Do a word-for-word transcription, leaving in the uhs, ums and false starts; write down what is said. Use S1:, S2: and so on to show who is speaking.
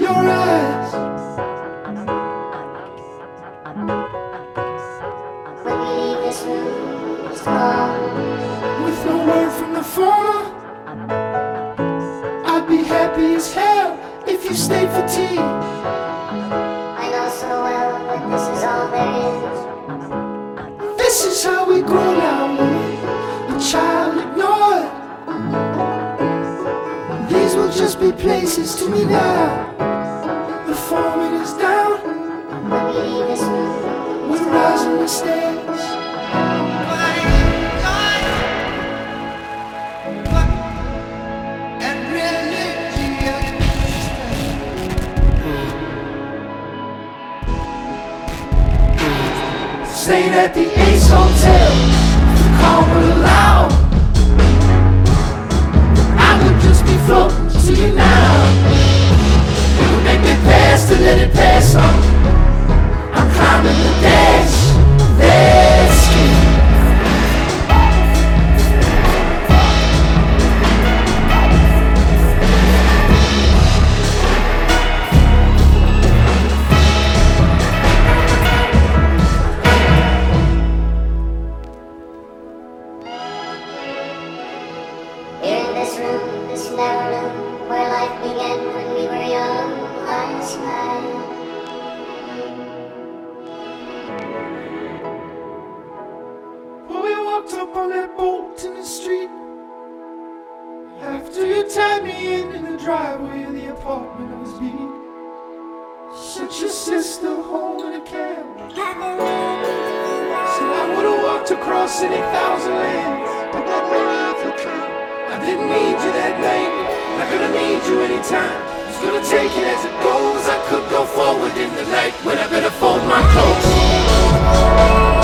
S1: your eyes.
S2: When we leave this room, it's gone.
S1: With no word from the phone, I'd be happy as hell if you stayed for tea.
S2: I know so well, but this is all there is.
S1: This is how we grow now, a child ignored. These will just be places to me now. The foreman is down,
S2: When we leave this room,
S1: we're rising the stairs. Stayed at the Ace Hotel, the call would allow. I would just be floating to you now. It would make me pass to let it pass on. I'm climbing the dash, dash ski.
S2: here in this room, this narrow room, where life began when we were young, last night.
S1: When we walked up on that boat in the street, after you tied me in in the driveway of the apartment I was beat, sent your sister home in a cab. Said I would've walked across any thousand lands. I didn't need you that night, not gonna need you anytime. Just gonna take it as it goes. I could go forward in the night when I better fold my clothes.